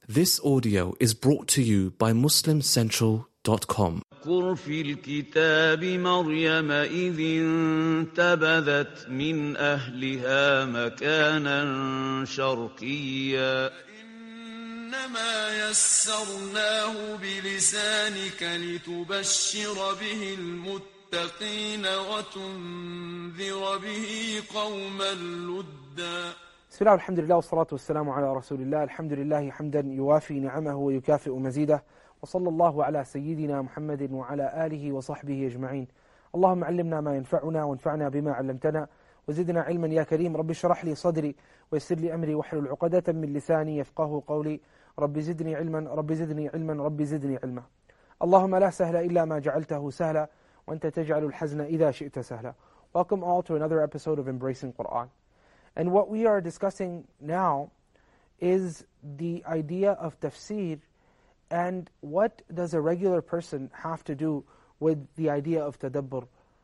This audio is brought to you by MuslimCentral.com. واذكر في الكتاب مريم إذ انتبذت من أهلها مكانا شرقيا إنما يسرناه بلسانك لتبشر به المتقين وتنذر به قوما لدا. بسم الله والحمد لله والصلاة والسلام على رسول الله. الحمد لله حمدا يوافي نعمه ويكافئ مزيده، وصلى الله على سيدنا محمد وعلى آله وصحبه أجمعين. اللهم علمنا ما ينفعنا وانفعنا بما علمتنا وزدنا علما يا كريم. رب اشرح لي صدري ويسر لي أمري واحلل عقدة من لساني يفقه قولي. رب زدني علما رب زدني علما رب زدني علما. اللهم لا سهل إلا ما جعلته سهلا وأنت تجعل الحزن إذا شئت سهلا. Welcome all to another episode of Embracing Quran. And what we are discussing now is the idea of tafsir, and what does a regular person have to do with the idea of tadabbur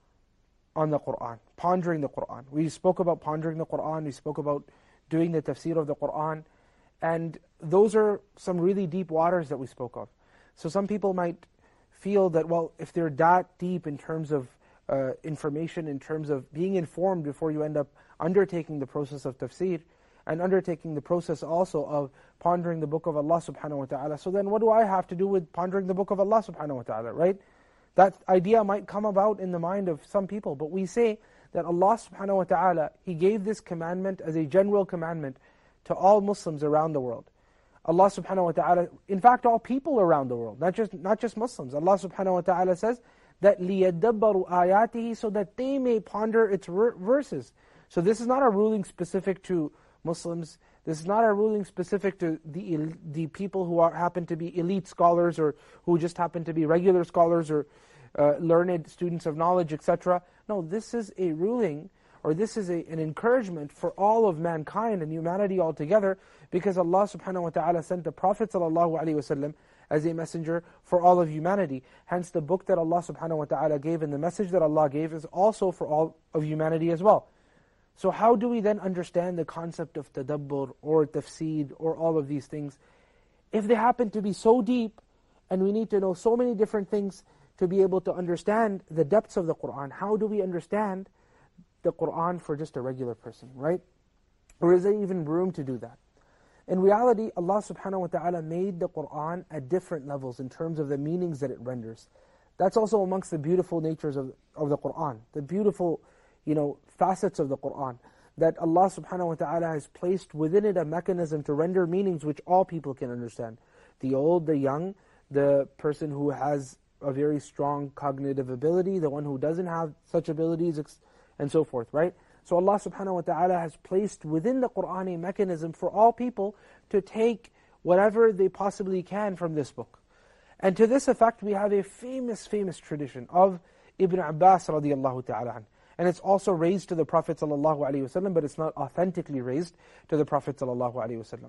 on the Qur'an, pondering the Qur'an. We spoke about pondering the Qur'an, we spoke about doing the tafsir of the Qur'an, and those are some really deep waters that we spoke of. So some people might feel that, well, if they're that deep in terms of information, in terms of being informed before you end up undertaking the process of tafsir, and undertaking the process also of pondering the book of Allah subhanahu wa ta'ala, so then what do I have to do with pondering the book of Allah subhanahu wa ta'ala, right? That idea might come about in the mind of some people, but we say that Allah subhanahu wa ta'ala, He gave this commandment as a general commandment to all Muslims around the world. Allah subhanahu wa ta'ala, in fact all people around the world, not just Muslims. Allah subhanahu wa ta'ala says that لِيَدَّبَّرُوا آيَاتِهِ, so that they may ponder its verses. So this is not a ruling specific to Muslims. This is not a ruling specific to the people who happen to be elite scholars, or who just happen to be regular scholars, or learned students of knowledge, etc. No, this is a ruling, or this is an encouragement for all of mankind and humanity altogether, because Allah subhanahu wa ta'ala sent the Prophet sallallahu alaihi wasallam as a messenger for all of humanity. Hence the book that Allah subhanahu wa ta'ala gave and the message that Allah gave is also for all of humanity as well. So how do we then understand the concept of tadabbur or tafsir or all of these things, if they happen to be so deep and we need to know so many different things to be able to understand the depths of the Qur'an? How do we understand the Qur'an for just a regular person, right? Or is there even room to do that? In reality, Allah subhanahu wa ta'ala made the Qur'an at different levels in terms of the meanings that it renders. That's also amongst the beautiful natures of the Qur'an, the beautiful facets of the Qur'an, that Allah subhanahu wa ta'ala has placed within it a mechanism to render meanings which all people can understand. The old, the young, the person who has a very strong cognitive ability, the one who doesn't have such abilities, and so forth, right? So Allah subhanahu wa ta'ala has placed within the Qur'an a mechanism for all people to take whatever they possibly can from this book. And to this effect, we have a famous tradition of Ibn Abbas radiallahu ta'ala anhu. And it's also raised to the Prophet ﷺ, but it's not authentically raised to the Prophet ﷺ.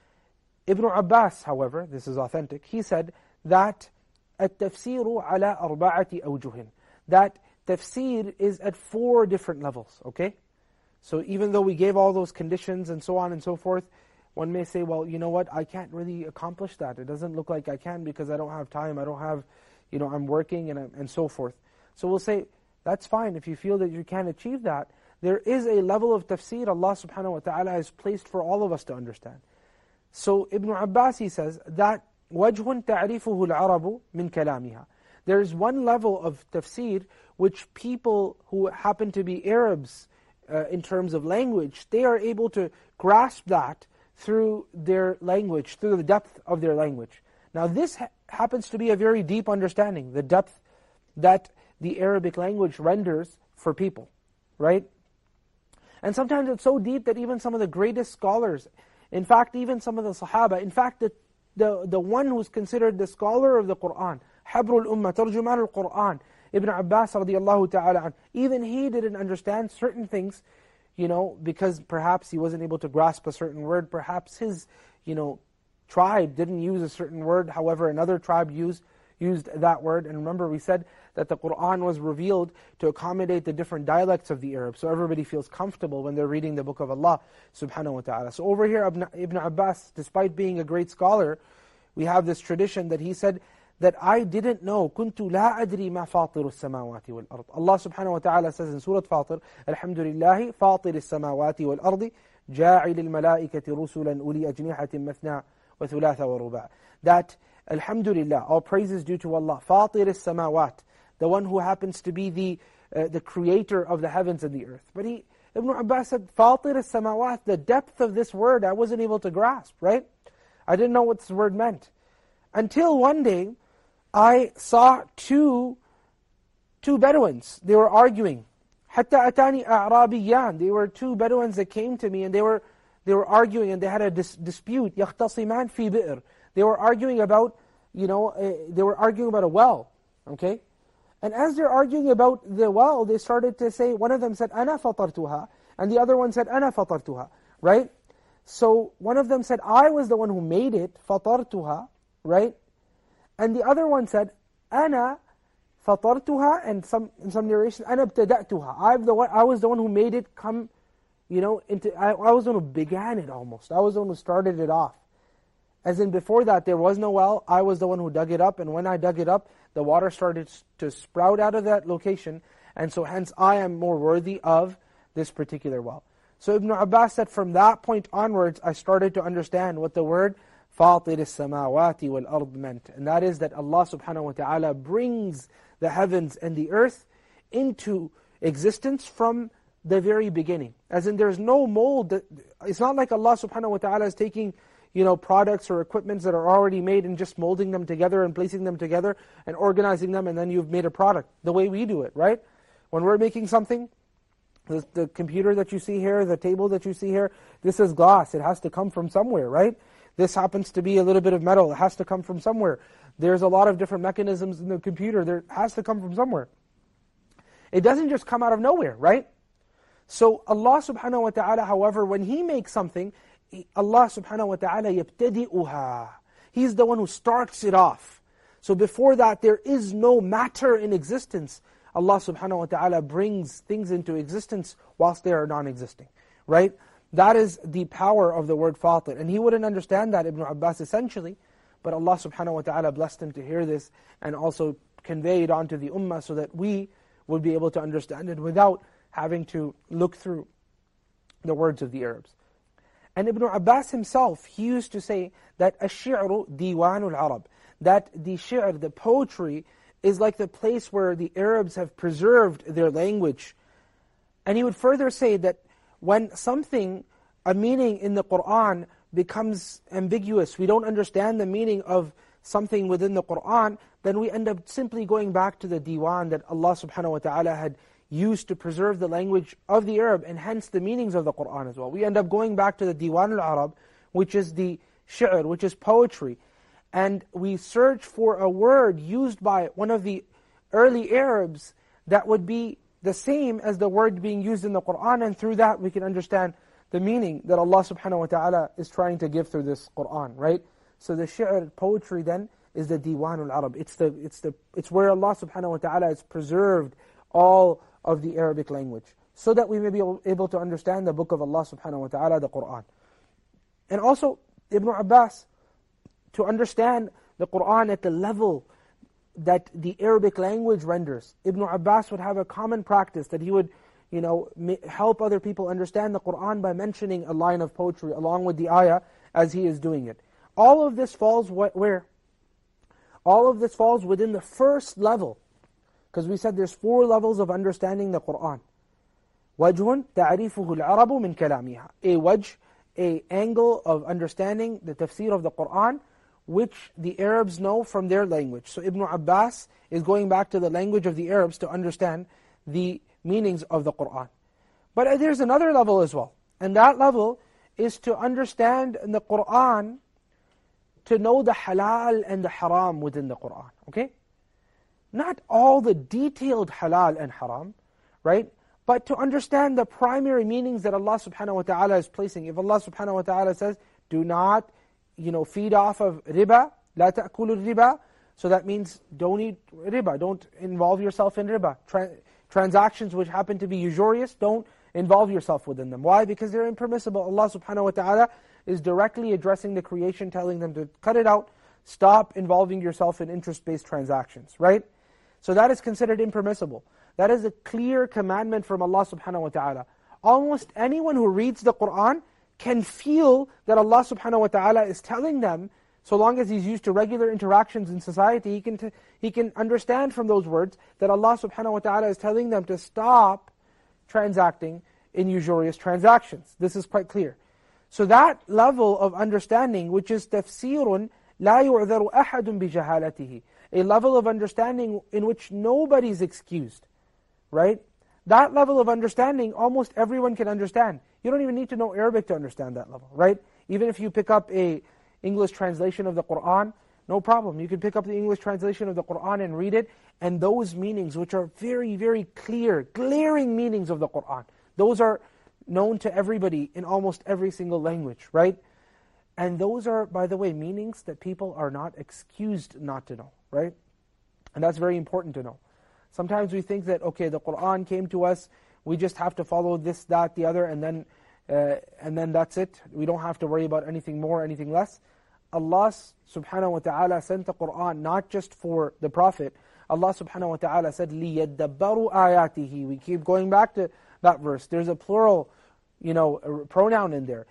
Ibn Abbas, however, this is authentic, he said that التفسير على أربعة أوجه, that tafsir is at 4 different levels, okay? So even though we gave all those conditions and so on and so forth, one may say, well, you know what, I can't really accomplish that. It doesn't look like I can because I don't have time, I don't have, I'm working and so forth. So we'll say, that's fine if you feel that you can't achieve that. There is a level of tafsir Allah subhanahu wa ta'ala has placed for all of us to understand. So Ibn Abbas, he says that وَجْهٌ تَعْرِفُهُ الْعَرَبُ مِنْ كَلَامِهَا. There is one level of tafsir which people who happen to be Arabs in terms of language, they are able to grasp that through their language, through the depth of their language. Now this happens to be a very deep understanding, the depth that the Arabic language renders for people, right? And sometimes it's so deep that even some of the greatest scholars, in fact even some of the Sahaba, in fact the one who's considered the scholar of the Qur'an, Habrul Ummah, Tarjuman al-Qur'an, Ibn Abbas radiallahu ta'ala anhu, even he didn't understand certain things, because perhaps he wasn't able to grasp a certain word, perhaps his, tribe didn't use a certain word, however another tribe used used that word. And remember, we said that the Qur'an was revealed to accommodate the different dialects of the Arabs, so everybody feels comfortable when they're reading the book of Allah subhanahu wa ta'ala. So over here, Ibn Abbas, despite being a great scholar, we have this tradition that he said that I didn't know, كُنْتُ لَا أَدْرِي مَا فَاطِرُ السَّمَاوَاتِ وَالْأَرْضِ. Allah subhanahu wa ta'ala says in Surah Fatir, الحمد لله فاطر السماوات والأرض جاعل الملائكة رسلا أولي أجنحة مثنى وثلاث ورباع. That, alhamdulillah, all praise is due to Allah, فاطر السماوات, the one who happens to be the creator of the heavens and the earth. But Ibn Abbas said, فاطر السماوات, the depth of this word I wasn't able to grasp, right? I didn't know what this word meant. Until one day, I saw two Bedouins. They were arguing. حَتَّى أَتَانِي أَعْرَابِيَّان. They were two Bedouins that came to me, and they were arguing, and they had a dispute. يَخْتَصِمَانْ فِي بِئْرٍ. They were arguing about, they were arguing about a well, okay? And as they're arguing about the well, they started to say, one of them said, أَنَا فَطَرْتُهَا, and the other one said, أَنَا فَطَرْتُهَا, right? So one of them said, I was the one who made it, فَطَرْتُهَا, right? And the other one said, أَنَا فَطَرْتُهَا, and in some narrations, أَنَا ابْتَدَأْتُهَا. I was the one who made it come, I was the one who began it almost. I was the one who started it off. As in before that, there was no well, I was the one who dug it up, and when I dug it up, the water started to sprout out of that location, and so hence I am more worthy of this particular well. So Ibn Abbas said, from that point onwards, I started to understand what the word فَاطِرِ السَّمَاوَاتِ وَالْأَرْضِ meant. And that is that Allah subhanahu wa ta'ala brings the heavens and the earth into existence from the very beginning. As in there's no mold. It's not like Allah subhanahu wa ta'ala is taking products or equipments that are already made and just molding them together and placing them together and organizing them, and then you've made a product the way we do it, right? When we're making something, the computer that you see here, the table that you see here, this is glass. It has to come from somewhere, right? This happens to be a little bit of metal. It has to come from somewhere. There's a lot of different mechanisms in the computer. There has to come from somewhere. It doesn't just come out of nowhere, right? So Allah subhanahu wa ta'ala, however, when He makes something, Allah subhanahu wa ta'ala يَبْتَدِئُهَا. He's the one who starts it off. So before that, there is no matter in existence. Allah subhanahu wa ta'ala brings things into existence whilst they are non-existing, right? That is the power of the word fatir. And he wouldn't understand that, Ibn Abbas, essentially, but Allah subhanahu wa ta'ala blessed him to hear this and also convey it onto the ummah so that we would be able to understand it without having to look through the words of the Arabs. And Ibn Abbas himself, he used to say that الشِّعْرُ دِيوَانُ الْعَرَبِ, that the shi'r, the poetry, is like the place where the Arabs have preserved their language. And he would further say that when something, a meaning in the Qur'an becomes ambiguous, we don't understand the meaning of something within the Qur'an, then we end up simply going back to the diwan that Allah subhanahu wa ta'ala had used to preserve the language of the Arab, and hence the meanings of the Qur'an as well. We end up going back to the Diwan al-Arab, which is the shi'r, which is poetry. And we search for a word used by one of the early Arabs that would be the same as the word being used in the Qur'an, and through that we can understand the meaning that Allah subhanahu wa ta'ala is trying to give through this Qur'an, right? So the shi'r, poetry then, is the Diwan al-Arab. It's where Allah subhanahu wa ta'ala has preserved all of the Arabic language, so that we may be able to understand the book of Allah subhanahu wa ta'ala, the Qur'an. And also, Ibn Abbas, to understand the Qur'an at the level that the Arabic language renders, Ibn Abbas would have a common practice that he would help other people understand the Qur'an by mentioning a line of poetry along with the ayah as he is doing it. All of this falls where? All of this falls within the first level, because we said there's 4 levels of understanding the Qur'an. وَجْهٌ تَعْرِفُهُ الْعَرَبُ مِنْ كَلَامِهَا. A wajh, a angle of understanding the tafsir of the Qur'an, which the Arabs know from their language. So Ibn Abbas is going back to the language of the Arabs to understand the meanings of the Qur'an. But there's another level as well, and that level is to understand the Qur'an, to know the halal and the haram within the Qur'an, okay? Not all the detailed halal and haram, right? But to understand the primary meanings that Allah subhanahu wa ta'ala is placing. If Allah subhanahu wa ta'ala says, do not feed off of riba, لا تأكلوا الربا, So that means don't eat riba, don't involve yourself in riba. Transactions which happen to be usurious, don't involve yourself within them. Why? Because they're impermissible. Allah subhanahu wa ta'ala is directly addressing the creation, telling them to cut it out, stop involving yourself in interest-based transactions, right? So that is considered impermissible. That is a clear commandment from Allah subhanahu wa ta'ala. Almost anyone who reads the Qur'an can feel that Allah subhanahu wa ta'ala is telling them, so long as he's used to regular interactions in society, he can understand from those words that Allah subhanahu wa ta'ala is telling them to stop transacting in usurious transactions. This is quite clear. So that level of understanding, which is tafsirun la yu'dharu ahadun bijahalatihi, a level of understanding in which nobody's excused, right? That level of understanding, almost everyone can understand. You don't even need to know Arabic to understand that level, right? Even if you pick up a English translation of the Qur'an, no problem. You can pick up the English translation of the Qur'an and read it, and those meanings, which are very, very clear, glaring meanings of the Qur'an, those are known to everybody in almost every single language, right? And those are, by the way, meanings that people are not excused not to know, right? And that's very important to know. Sometimes we think that, okay, the Qur'an came to us, we just have to follow this, that, the other, and then that's it. We don't have to worry about anything more, anything less. Allah subhanahu wa ta'ala sent the Qur'an not just for the Prophet. Allah subhanahu wa ta'ala said, لِيَدَّبَّرُوا آيَاتِهِ. We keep going back to that verse. There's a plural, a pronoun in there,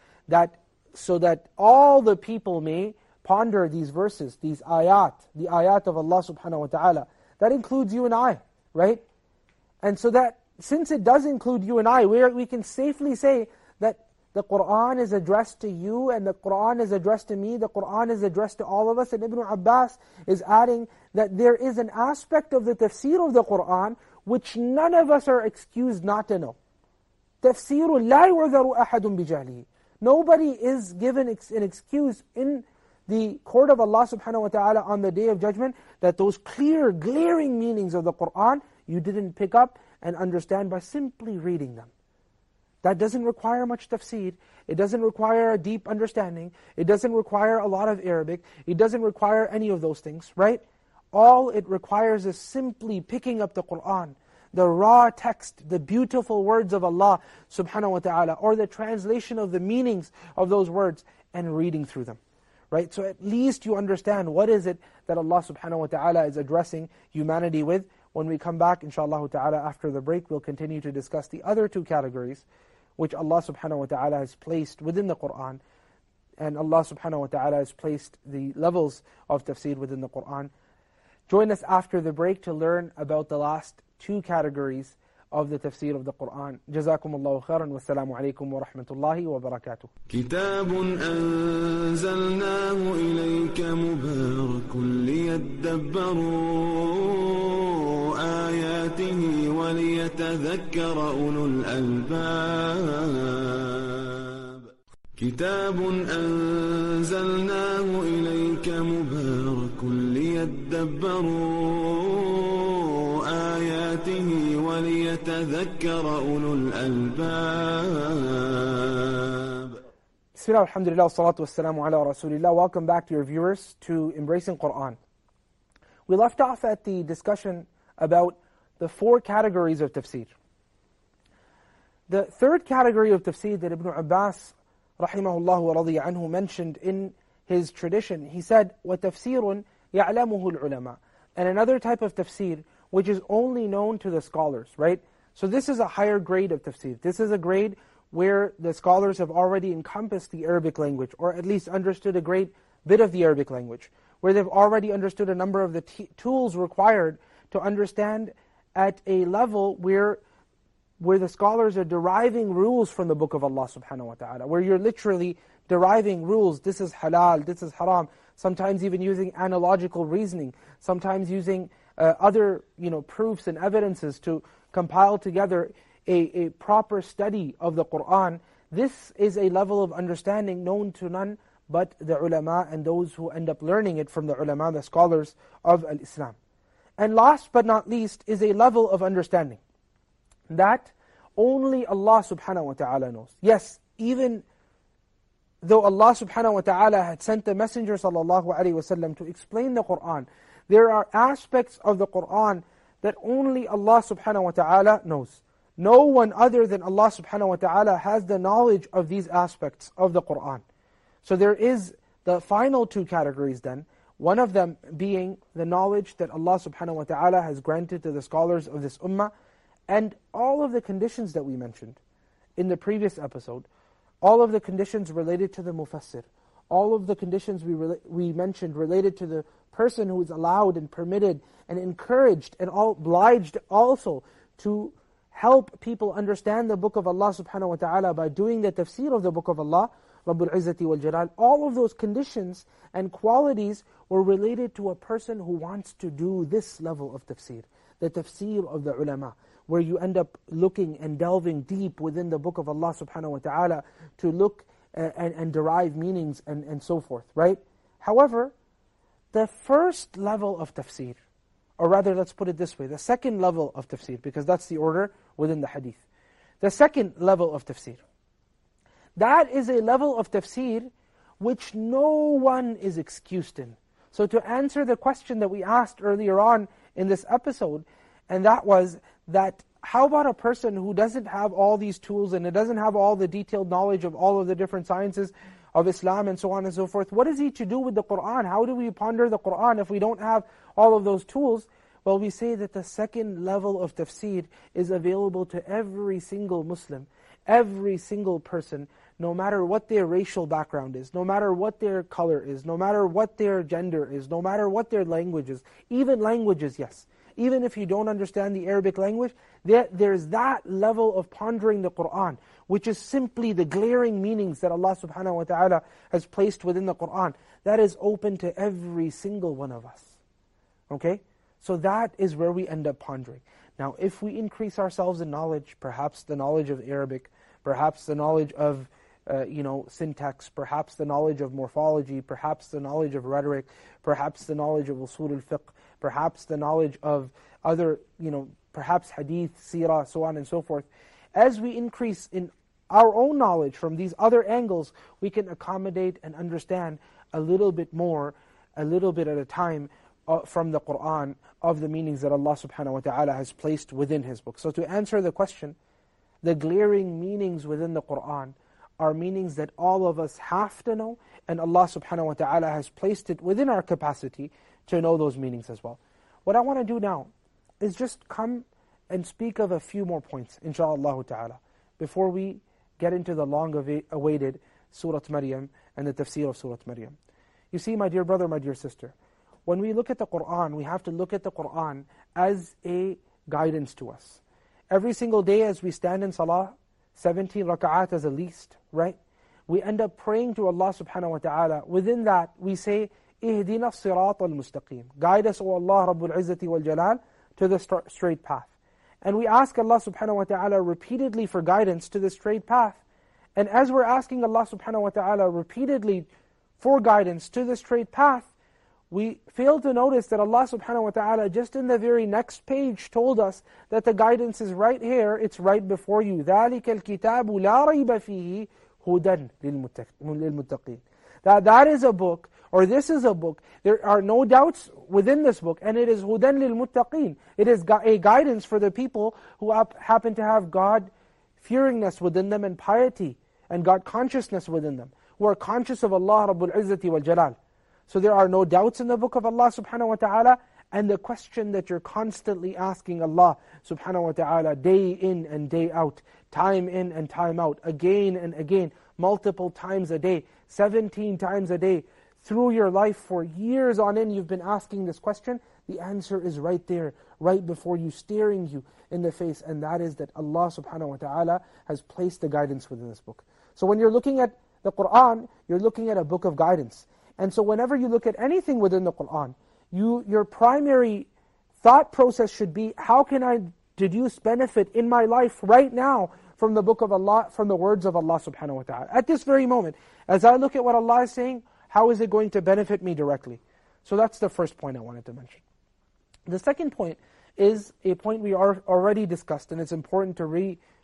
so that all the people may ponder these verses, these ayat, the ayat of Allah subhanahu wa ta'ala. That includes you and I, right? And so that, since it does include you and I, we can safely say that the Qur'an is addressed to you, and the Qur'an is addressed to me, the Qur'an is addressed to all of us, and Ibn Abbas is adding that there is an aspect of the tafsir of the Qur'an which none of us are excused not to know. تَفْسِيرٌ لَا يُعْذَرُ أَحَدٌ بِجَهْلِهِ. Nobody is given an excuse in the court of Allah subhanahu wa ta'ala on the Day of Judgment that those clear, glaring meanings of the Qur'an you didn't pick up and understand by simply reading them. That doesn't require much tafsir. It doesn't require a deep understanding. It doesn't require a lot of Arabic. It doesn't require any of those things, right? All it requires is simply picking up the Qur'an, the raw text, the beautiful words of Allah subhanahu wa ta'ala, or the translation of the meanings of those words, and reading through them. Right? So at least you understand what is it that Allah subhanahu wa ta'ala is addressing humanity with. When we come back, inshallah ta'ala, after the break, we'll continue to discuss the other two categories which Allah subhanahu wa ta'ala has placed within the Qur'an. And Allah subhanahu wa ta'ala has placed the levels of tafsir within the Qur'an. Join us after the break to learn about the last two categories of the tafsir of the Qur'an. جزاكم الله خيرا والسلام عليكم ورحمة الله وبركاته. كتاب أنزلناه إليك مبارك ليدبروا آياته وليتذكر أولو الألباب. كتاب أنزلناه إليك مبارك ليدبروا آياته وليتذكر أولو الألباب. Bismillah, alhamdulillah, salatu wassalamu ala rasulillah. Welcome back to your viewers to Embracing Qur'an. We left off at the discussion about the four categories of tafsir. The third category of tafsir that Ibn Abbas rahimahullah wa radiya anhu mentioned in his tradition, he said, وَتَفْسِيرٌ يَعْلَمُهُ الْعُلَمَاء. And another type of tafsir which is only known to the scholars, right? So this is a higher grade of tafsir. This is a grade where the scholars have already encompassed the Arabic language, or at least understood a great bit of the Arabic language, where they've already understood a number of the tools required to understand at a level where the scholars are deriving rules from the book of Allah subhanahu wa ta'ala, where you're literally deriving rules. This is halal, this is haram, sometimes even using analogical reasoning, sometimes using other proofs and evidences to compile together a proper study of the Qur'an. This is a level of understanding known to none but the ulama and those who end up learning it from the ulama, the scholars of al-Islam. And last but not least is a level of understanding that only Allah subhanahu wa ta'ala knows. Yes, even though Allah subhanahu wa ta'ala had sent the Messenger sallallahu alaihi wasallam to explain the Qur'an, there are aspects of the Qur'an that only Allah subhanahu wa ta'ala knows. No one other than Allah subhanahu wa ta'ala has the knowledge of these aspects of the Qur'an. So there is the final two categories then, one of them being the knowledge that Allah subhanahu wa ta'ala has granted to the scholars of this ummah, and all of the conditions that we mentioned in the previous episode, all of the conditions related to the mufassir, all of the conditions we mentioned related to the person who is allowed and permitted and encouraged and obliged also to help people understand the book of Allah subhanahu wa ta'ala by doing the tafsir of the book of Allah, Rabbul Izzati wal Jalal. All of those conditions and qualities were related to a person who wants to do this level of tafsir, the tafsir of the ulama, where you end up looking and delving deep within the book of Allah subhanahu wa ta'ala to look and derive meanings and so forth, right? However, the first level of tafsir, or rather let's put it this way, the second level of tafsir, because that's the order within the hadith. The second level of tafsir, that is a level of tafsir which no one is excused in. So to answer the question that we asked earlier on in this episode, and that was that how about a person who doesn't have all these tools and doesn't have all the detailed knowledge of all of the different sciences of Islam and so on and so forth? What is he to do with the Qur'an? How do we ponder the Qur'an if we don't have all of those tools? Well, we say that the second level of tafsir is available to every single Muslim, every single person, no matter what their racial background is, no matter what their color is, no matter what their gender is, no matter what their language is, even languages, yes. Even if you don't understand the Arabic language, there's that level of pondering the Qur'an, which is simply the glaring meanings that Allah subhanahu wa ta'ala has placed within the Qur'an. That is open to every single one of us. Okay? So that is where we end up pondering. Now, if we increase ourselves in knowledge, perhaps the knowledge of Arabic, perhaps the knowledge of syntax, perhaps the knowledge of morphology, perhaps the knowledge of rhetoric, perhaps the knowledge of usul al-fiqh, perhaps the knowledge of other, perhaps hadith, seerah, so on and so forth. As we increase in our own knowledge from these other angles, we can accommodate and understand a little bit more, a little bit at a time, from the Qur'an, of the meanings that Allah subhanahu wa ta'ala has placed within His book. So to answer the question, the glaring meanings within the Qur'an are meanings that all of us have to know, and Allah subhanahu wa ta'ala has placed it within our capacity to know those meanings as well. What I want to do now is just come and speak of a few more points, inshaAllah ta'ala, before we get into the long-awaited Surah Maryam and the tafsir of Surah Maryam. You see, my dear brother, my dear sister, when we look at the Qur'an, we have to look at the Qur'an as a guidance to us. Every single day as we stand in salah, 17 raka'at as a least, right? We end up praying to Allah subhanahu wa ta'ala. Within that, we say, اهدنا الصراط المستقيم. Guide us, O Allah, Rabbul Izzati wal Jalal, to the straight path. And we ask Allah subhanahu wa ta'ala repeatedly for guidance to the straight path. And as we're asking Allah subhanahu wa ta'ala repeatedly for guidance to the straight path, we fail to notice that Allah subhanahu wa ta'ala just in the very next page told us that the guidance is right here, it's right before you. ذَلِكَ الْكِتَابُ لَا رَيْبَ فِيهِ هُدًى لِلْمُتَّقِينَ. That is a book, or this is a book, there are no doubts within this book, and it is هُدًى لِلْمُتَّقِينَ. It is a guidance for the people who happen to have God-fearingness within them and piety, and God-consciousness within them, who are conscious of Allah Rabbul Izzati wal Jalal. So there are no doubts in the book of Allah subhanahu wa ta'ala, and the question that you're constantly asking Allah subhanahu wa ta'ala day in and day out, time in and time out, again and again, multiple times a day, 17 times a day, through your life for years on end you've been asking this question, the answer is right there, right before you, staring you in the face, and that is that Allah subhanahu wa ta'ala has placed the guidance within this book. So when you're looking at the Qur'an, you're looking at a book of guidance. And so whenever you look at anything within the Qur'an, your primary thought process should be, how can I deduce benefit in my life right now from the book of Allah, from the words of Allah subhanahu wa ta'ala? At this very moment, as I look at what Allah is saying, how is it going to benefit me directly? So that's the first point I wanted to mention. The second point is a point we already discussed, and it's important to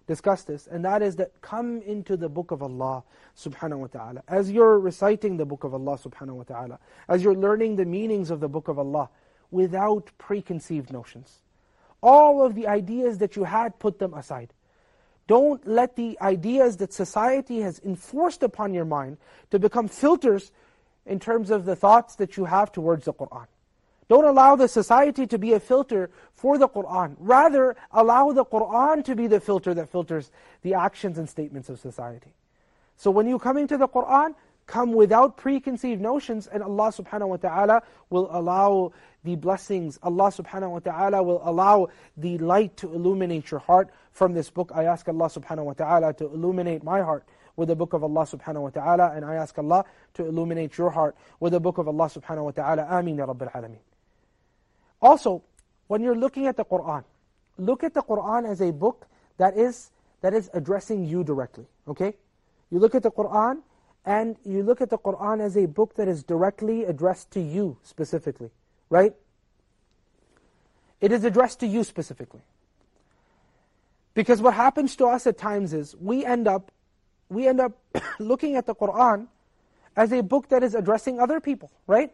discuss this, and that is that come into the book of Allah subhanahu wa ta'ala. As you're reciting the book of Allah subhanahu wa ta'ala, as you're learning the meanings of the book of Allah, without preconceived notions. All of the ideas that you had, put them aside. Don't let the ideas that society has enforced upon your mind to become filters in terms of the thoughts that you have towards the Qur'an. Don't allow the society to be a filter for the Qur'an. Rather, allow the Qur'an to be the filter that filters the actions and statements of society. So when you come into the Qur'an, come without preconceived notions, and Allah subhanahu wa ta'ala will allow the blessings. Allah subhanahu wa ta'ala will allow the light to illuminate your heart from this book. I ask Allah subhanahu wa ta'ala to illuminate my heart with the book of Allah subhanahu wa ta'ala, and I ask Allah to illuminate your heart with the book of Allah subhanahu wa ta'ala. Ameen ya Rabbil Alameen. Also, when you're looking at the Qur'an, look at the Qur'an as a book that is addressing you directly, okay? You look at the Qur'an, and you look at the Qur'an as a book that is directly addressed to you specifically, right? It is addressed to you specifically. Because what happens to us at times is, we end up looking at the Qur'an as a book that is addressing other people, right?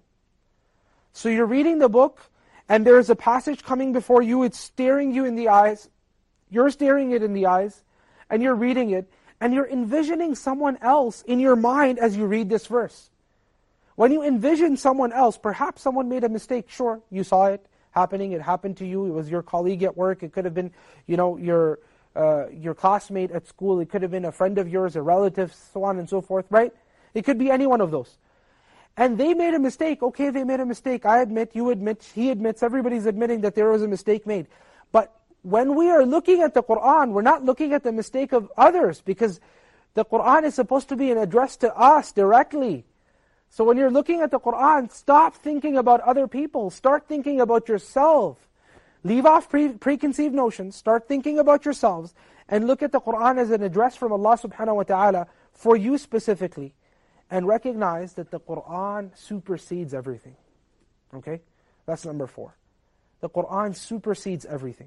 So you're reading the book, and there's a passage coming before you, it's staring you in the eyes, you're staring it in the eyes, and you're reading it, and you're envisioning someone else in your mind as you read this verse. When you envision someone else, perhaps someone made a mistake, sure, you saw it happening, it happened to you, it was your colleague at work, it could have been your classmate at school, it could have been a friend of yours, a relative, so on and so forth, right? It could be any one of those. And they made a mistake, okay, they made a mistake, I admit, you admit, he admits, everybody's admitting that there was a mistake made. But when we are looking at the Qur'an, we're not looking at the mistake of others, because the Qur'an is supposed to be an address to us directly. So when you're looking at the Qur'an, stop thinking about other people, start thinking about yourself. Leave off preconceived notions, start thinking about yourselves, and look at the Qur'an as an address from Allah subhanahu wa ta'ala for you specifically. And recognize that the Qur'an supersedes everything. Okay? That's number 4. The Qur'an supersedes everything.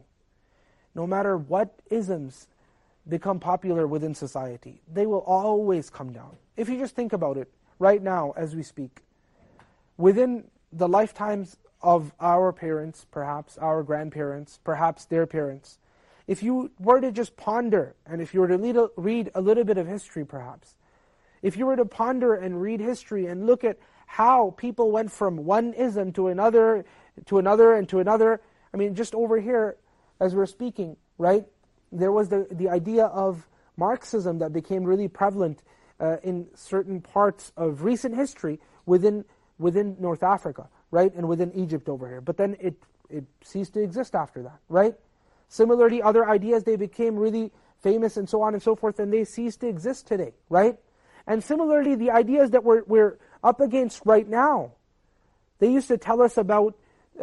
No matter what isms become popular within society, they will always come down. If you just think about it, right now as we speak, within the lifetimes of our parents, perhaps our grandparents, perhaps their parents, if you were to just ponder, and if you were to read a little bit of history perhaps, if you were to ponder and read history and look at how people went from one ism to another, and to another, I mean, just over here, as we're speaking, right, there was the idea of Marxism that became really prevalent in certain parts of recent history within North Africa, right, and within Egypt over here. But then it ceased to exist after that, right? Similarly, other ideas, they became really famous and so on and so forth, and they cease to exist today, right? And similarly, the ideas that we're up against right now, they used to tell us about,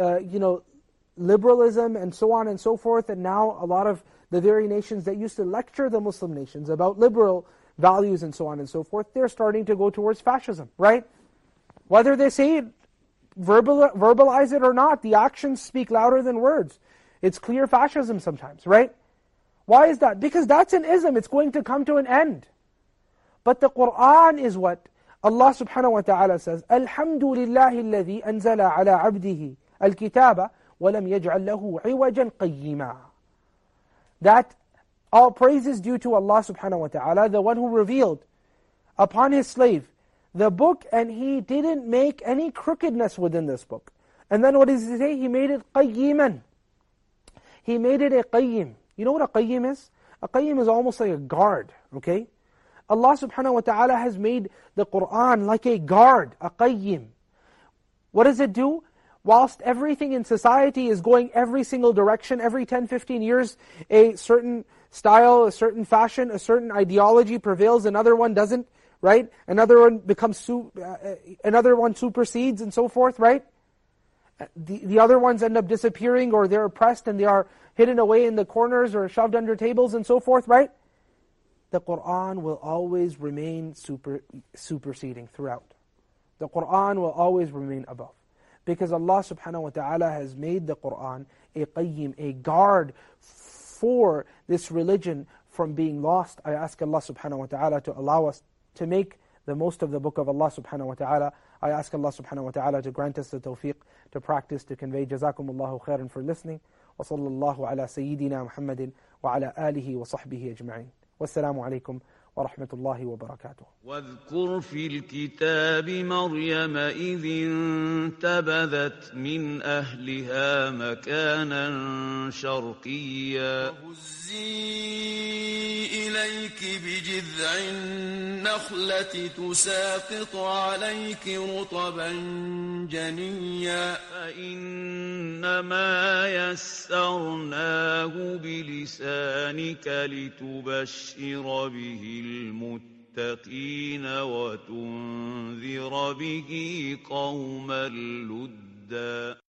liberalism and so on and so forth, and now a lot of the very nations that used to lecture the Muslim nations about liberal values and so on and so forth, they're starting to go towards fascism, right? Whether they say it, verbalize it or not, the actions speak louder than words. It's clear fascism sometimes, right? Why is that? Because that's an ism, it's going to come to an end. But the Qur'an is what? Allah subhanahu wa ta'ala says, الحمد لله الذي أنزل على عبده الكتاب ولم يجعل له عوجا قيما. That all praise is due to Allah subhanahu wa ta'ala, the one who revealed upon His slave the book, and He didn't make any crookedness within this book. And then what does He say? He made it qayyiman. He made it a qayyim. You know what a qayyim is? A qayyim is almost like a guard, okay? Allah subhanahu wa ta'ala has made the Qur'an like a guard, a qayyim. What does it do? Whilst everything in society is going every single direction, every 10, 15 years, a certain style, a certain fashion, a certain ideology prevails, another one doesn't, right? Another one another one supersedes and so forth, right? The other ones end up disappearing, or they're oppressed and they are hidden away in the corners or shoved under tables and so forth, right? The Qur'an will always remain superseding throughout. The Qur'an will always remain above. Because Allah subhanahu wa ta'ala has made the Qur'an a qayyim, a guard for this religion from being lost. I ask Allah subhanahu wa ta'ala to allow us to make the most of the book of Allah subhanahu wa ta'ala. I ask Allah subhanahu wa ta'ala to grant us the tawfiq to practice, to convey. Jazakumullahu khairan for listening. Wa sallallahu ala sayyidina Muhammadin wa ala alihi wa sahbihi ajma'in. Wassalamu alaikum wa rahmatullahi wa barakatuh. واذكر في الكتاب مريم إذ انتبذت من أهلها مكانا شرقيا وهزي إليك بجذع النخلة تساقط عليك رطبا جنيا فإنما يسرناه بلسانك لتبشر به المتقين وتنذر به قوما لدا